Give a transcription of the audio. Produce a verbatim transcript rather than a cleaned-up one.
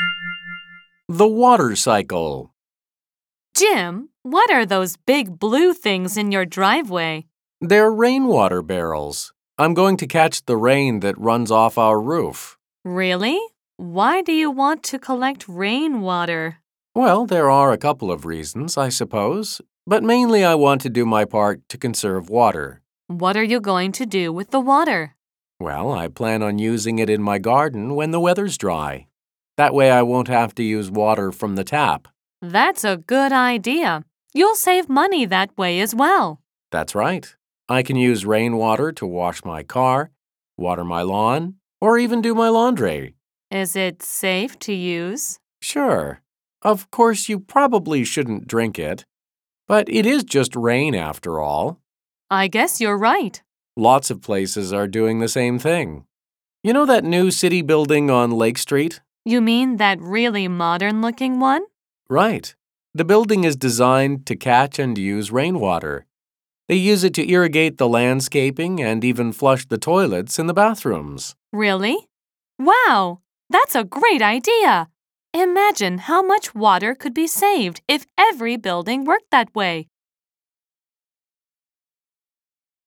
The water cycle. Jim, what are those big blue things in your driveway? They're rainwater barrels. I'm going to catch the rain that runs off our roof. Really? Why do you want to collect rainwater? Well, there are a couple of reasons, I suppose, but mainly I want to do my part to conserve water. What are you going to do with the water? Well, I plan on using it in my garden when the weather's dry. That way I won't have to use water from the tap. That's a good idea. You'll save money that way as well. That's right. I can use rainwater to wash my car, water my lawn, or even do my laundry. Is it safe to use? Sure. Of course, you probably shouldn't drink it, but it is just rain after all. I guess you're right. Lots of places are doing the same thing. You know that new city building on Lake Street? You mean that really modern-looking one? Right. The building is designed to catch and use rainwater. They use it to irrigate the landscaping and even flush the toilets in the bathrooms. Really? Wow! That's a great idea! Imagine how much water could be saved if every building worked that way.